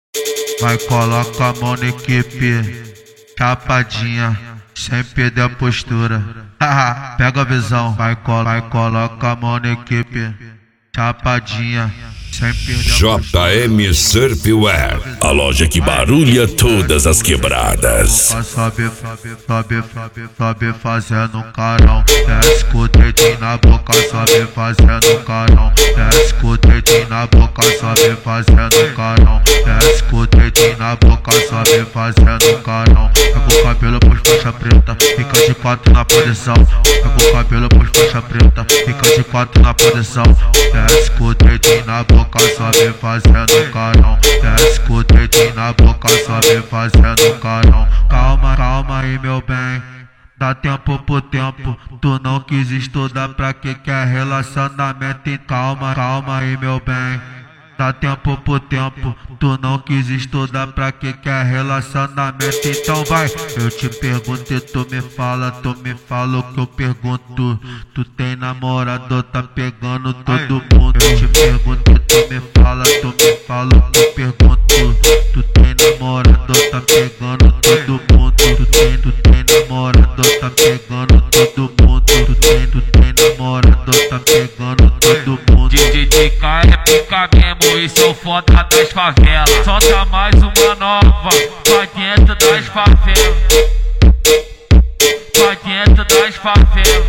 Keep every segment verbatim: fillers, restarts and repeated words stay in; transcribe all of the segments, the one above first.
Vai, coloca a mão na equipe, chapadinha, sem perder a postura. Pega a visão, vai, colo, vai, coloca a mão na equipe, chapadinha, sem perder a postura. J M Surfwear, a loja que barulha todas as quebradas. Sobe, sobe, sobe, sobe, sobe fazendo carão. Desce com o dedinho na boca, sobe fazendo carão. Desce com o dedinho na boca, sobe fazendo carão. Desce com o dedinho na boca, sobe fazendo carão. Pega o cabelo, pôs faixa preta, fica de quatro na posição. Pega o cabelo, pôs faixa preta, fica de quatro na posição. Desce com o dedinho na boca, sobe fazendo carão. Desce com o dedinho na boca, sobe fazendo carão. Calma, calma aí, meu bem, dá tempo pro tempo. Tu não quis estudar, pra que quer relacionamento? E calma, calma aí, meu bem, dá tempo pro tempo. Tu não quis estudar, pra que quer relacionamento? Então vai, eu te pergunto e tu me fala, tu me fala o que eu pergunto. Tu tem namorado, tá pegando todo mundo. Eu te pergunto e tu me fala, tu me fala o que eu pergunto. Tu tem namorado, tá pegando todo mundo. Tu tem, tu tem namorado, tá pegando todo mundo. Tu tem, tu tem namorado, tá pegando todo mundo. D J K é pica mesmo, esse é o foda das favelas. Solta mais uma nova, pra dentro das favelas. Pra dentro das favelas.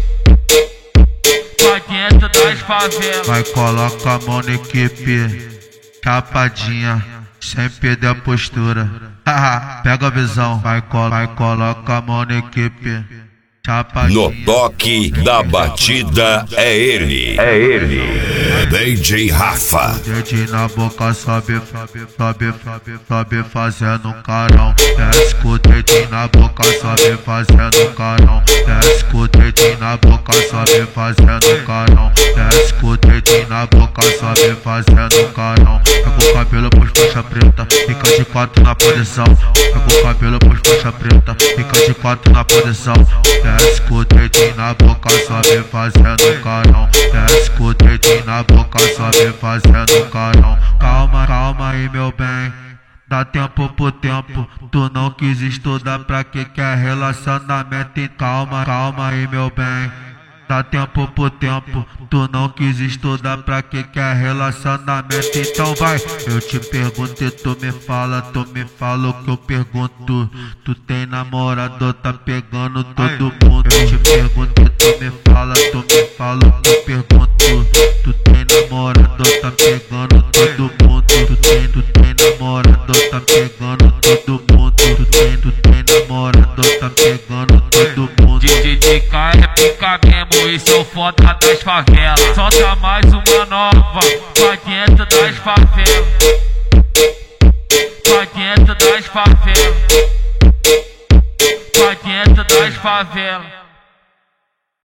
Pra dentro das favelas. Vai, coloca a mão na equipe, chapadinha, sem perder a postura. Pega a visão, vai, colo, vai, coloca a mão na equipe, chapadinha. No toque da batida é ele, é ele, D J Rafa. Dedinho na boca, sobe, sobe, sobe, sobe, sobe fazendo carão. Desce com o dedinho na boca, sobe fazendo carão. Desce com o dedinho na boca, sobe fazendo carão. Desce com o dedinho na boca, sobe fazendo carão. Pega o cabelo, pôs faixa preta, fica de quatro na posição. Pega o cabelo, pôs faixa preta, fica de quatro na posição. Desce com o dedinho na boca, sobe fazendo carão. Desce com o dedinho na boca, sobe fazendo carão. Calma, calma aí, meu bem, dá tempo pro tempo. Tu não quis estudar, pra que quer relacionamento? E calma, calma aí, meu bem, dá tempo pro tempo. Tu não quis estudar, pra que quer relacionamento? Então vai, eu te pergunto e tu me fala, tu me fala o que eu pergunto. Tu tem namorado, tá pegando todo mundo. Eu te pergunto e tu me fala, tu me fala o que eu pergunto. Tu tem namorado, tá pegando todo mundo. Tu tem, tu tem namorado, tá pegando todo mundo. Tu tem, tu tem namorado, tá pegando todo mundo. D J K é pica mesmo, esse é o foda das favelas. Solta mais uma nova, pra dentro das favelas. Pra dentro das favelas. Pra dentro das favelas.